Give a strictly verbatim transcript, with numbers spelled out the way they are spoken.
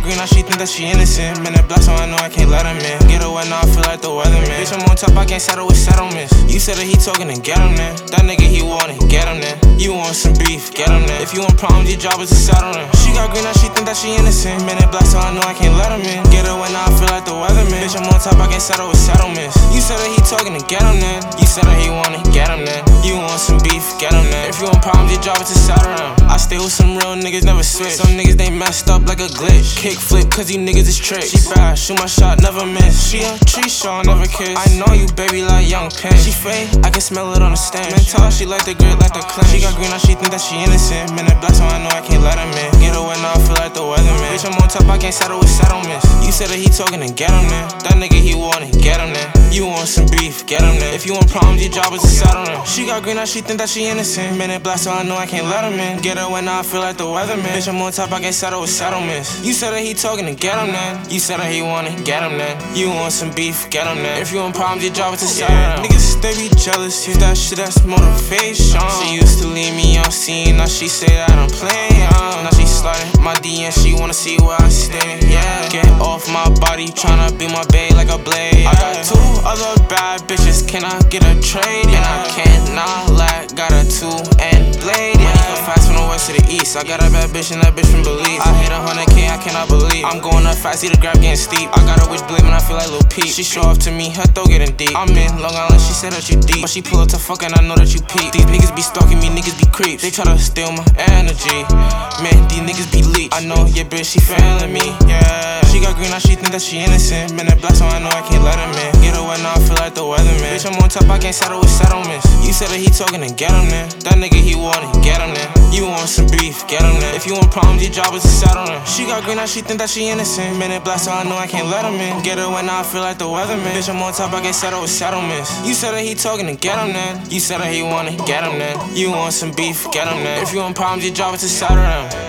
green, now she think that she innocent. Man, that black, so I know I can't let him in. Get away now, I feel like the weatherman. Bitch, I'm on top, I can't settle with settlements. You said that he talking and get him then. That nigga he want it, get him then. You want some beef, get him then. If you want problems, your job is to settle them. She got green, now she think that she innocent. Man, that black, so I know I can't let him in. Get away now, I feel like the weatherman. Bitch, I'm on top, I can't settle with settlements. You said that he talking and get him then. You said that he want it, get him then. You want some beef, get him then. If you want problems, your job is to settle them. I stay with some real niggas, never switch. Some niggas, they messed up like a glitch. Kick flip, cause you niggas is tricks. She bad, shoot my shot, never miss. She a tree shaw, never kiss. I know you, baby, like young pin. She fake, I can smell it on the stench. Mental, she like the grit, like the clench. She got green, now she think that she innocent. Man, that black, so I know I can't let him in. Get away now, I feel like the weatherman. Bitch, I'm on top, I can't settle with settlements. You said that he talking and get him then. That nigga he want it, get him then. You want some beef, get him then. If you want problems, your job is to settle them. She got green, now she think that she innocent. Man, that black, so I know I can't let him in. Get away now, I feel like the weatherman. Bitch, I'm on top, I can't settle with settlements. You said that he talking and get him then. You said that he want it, get him then. You want some beef, get him then. If you want problems, your job is to settle them. Niggas, they be jealous, use that shit, that's motivation. She used to leave me on scene, now she say that I'm playing. Now she sliding my D M, she wanna see where I stay. Yeah, get off my body, tryna be my bae like a blade. I got two other bad bitches, can I get a trade? And I cannot lie, got a two and blade. Yeah, go fast from the west to the east. I got a bad bitch and that bitch from Belize. I hit a hundred K, I cannot believe. I'm going up fast, see the grab getting steep. I got a witch believing, I feel like Lil Peep. She show off to me, her throat getting deep. I'm in Long Island, she said that you deep, but she pull up to fuck and I know that you peep. These niggas be stalking me, niggas be creeps. They try to steal my energy. Man, these niggas be leech. I know your bitch, she failing me. Yeah, she got green, now she think that she innocent. Man, that black, so I know I can't let him in. Get away now, I feel like the weatherman. Bitch, I'm on top, I can't settle with settlements. You said that he talking and get him then. That nigga he want it, get him then. You want some beef, get him then. If you want problems, your job is to settle them. She got green, now she think that she innocent. Man, that black, so I know I can't let him in. Get away now, I feel like the weatherman. Bitch, I'm on top, I can't settle with settlements. You said that he talking and get him then. You said that he want it, get him then. You want some beef, get him then. If you want problems, your job is to settle them.